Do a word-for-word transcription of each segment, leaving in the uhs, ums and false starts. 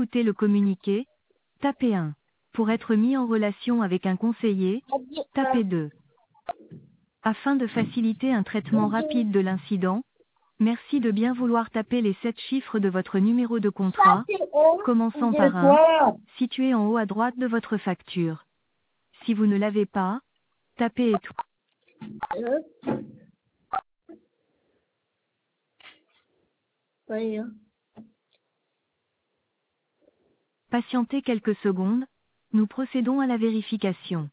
écouter le communiqué, tapez un. Pour être mis en relation avec un conseiller, tapez deux. Afin de faciliter un traitement rapide de l'incident, merci de bien vouloir taper les sept chiffres de votre numéro de contrat, commençant par un, situé en haut à droite de votre facture. Si vous ne l'avez pas, tapez étoile. Patientez quelques secondes, nous procédons à la vérification.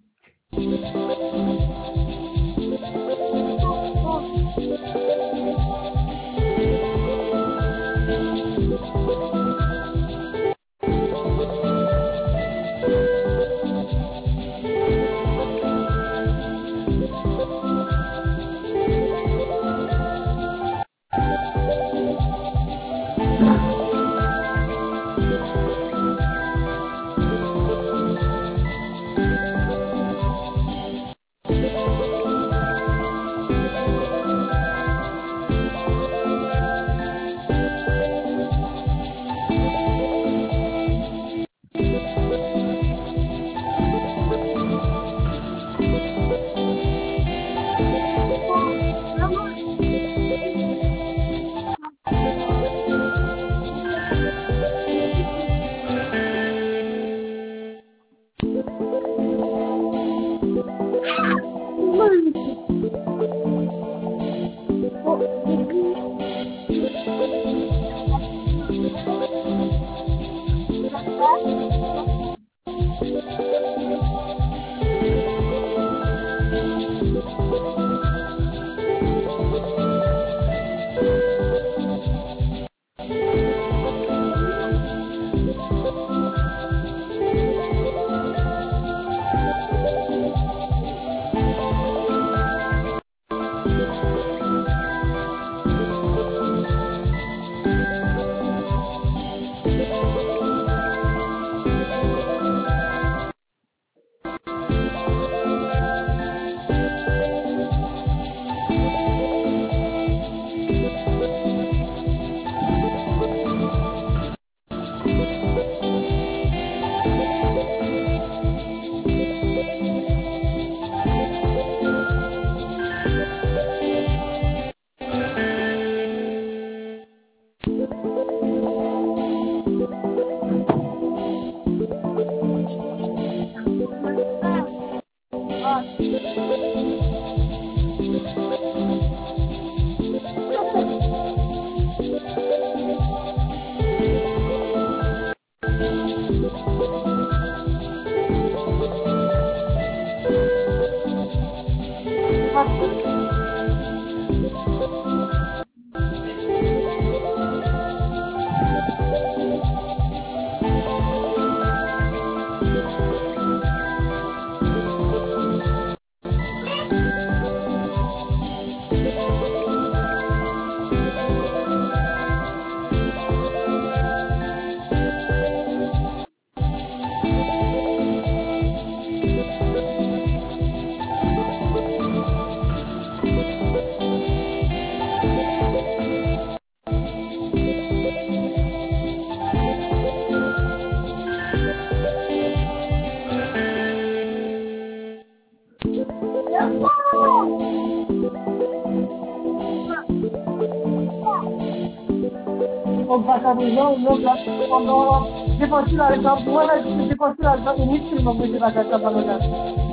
On va s'amuser, on va pendant j'ai passé l'argent, moi là j'ai passé l'argent inutilement, mais j'ai pas gâché ça pendant là.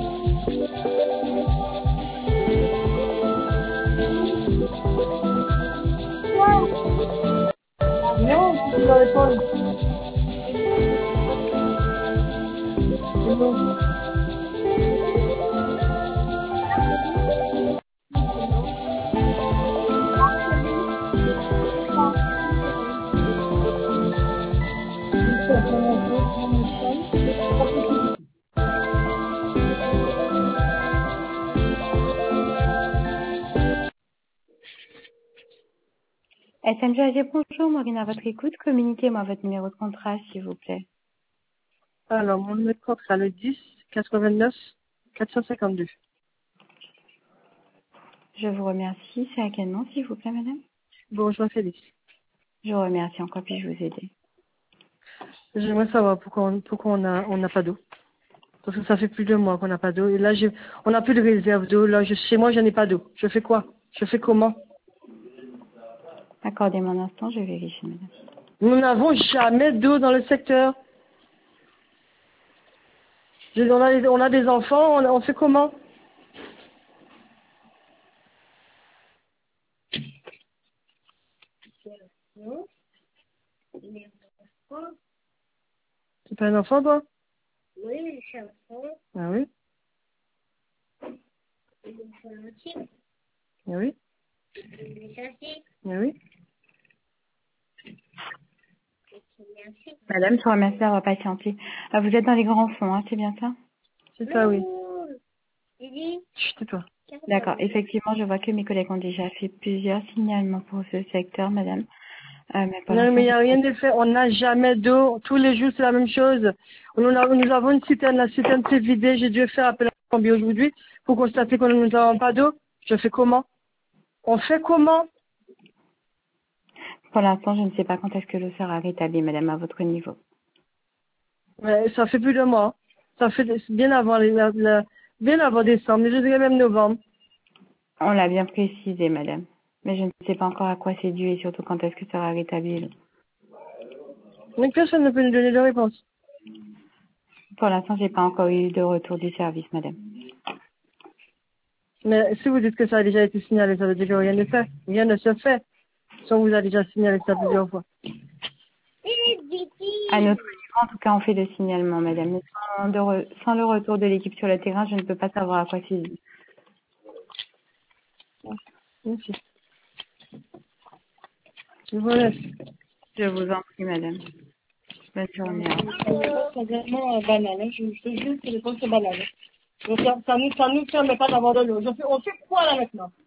Non, tu dois répondre. S M G A G, bonjour, Maureen à votre écoute. Communiquez-moi votre numéro de contrat, s'il vous plaît. Alors, mon numéro de contrat, le dix quatre-vingt-neuf quatre cent cinquante-deux. Je vous remercie. C'est à quel nom, s'il vous plaît, madame? Bonjour, Félix. Je vous remercie. En quoi puis-je vous aider? J'aimerais savoir pourquoi on pourquoi on a on n'a pas d'eau. Parce que ça fait plus de mois qu'on n'a pas d'eau. Et là, j'ai, on n'a plus de réserve d'eau. Là, je, chez moi, je n'ai pas d'eau. Je fais quoi? Je fais comment? Accordez-moi un instant, je vérifie, madame. Nous n'avons jamais d'eau dans le secteur. Je- On a, on a des enfants, on, on fait comment? C'est pas un enfant, toi? Oui, je suis un enfant. Ah oui? Je suis un petit. Ah oui? Je suis un petit. Ah oui? Merci. Madame, je vous remercie d'avoir patienté. Ah, vous êtes dans les grands fonds, hein, c'est bien ça? C'est ça, oui. Didi. Chut, tais-toi. D'accord. Effectivement, je vois que mes collègues ont déjà fait plusieurs signalements pour ce secteur, madame. Euh, mais pour Non, mais il n'y a l'instant, rien de fait. On n'a jamais d'eau. Tous les jours, c'est la même chose. Nous, a- nous avons une citerne. La citerne s'est vidée. J'ai dû faire appel à la Cambie aujourd'hui pour constater que nous n'avons pas d'eau. Je fais comment? On fait comment? pour l'instant, je ne sais pas quand est-ce que l'eau sera rétablie, madame, à votre niveau. Ouais, ça fait plus de mois. Ça fait des- bien avant les, la- la- bien avant décembre. Je dirais même novembre. On l'a bien précisé, madame. Mais je ne sais pas encore à quoi c'est dû et surtout quand est-ce que sera rétablie l'eau. Mais personne ne peut nous donner de réponse. Pour l'instant, j'ai pas encore eu de retour du service, madame. Mais si vous dites que ça a déjà été signalé, ça veut dire que rien ne fait. Rien ne se fait. Si on vous a déjà signalé ça plusieurs fois. À notre niveau, en tout cas, on fait le signalement, madame. Mais sans, de re- sans le retour de l'équipe sur le terrain, je ne peux pas savoir à quoi c'est dû. Merci. Je vous laisse. Je vous en prie, madame. Bonne journée. Au revoir. C'est vraiment banal, hein. Je, je te jure que je pense que c'est banal. Donc ça, ça nous, ça nous permet pas d'avoir de l'eau. Je fais- On fait quoi là maintenant?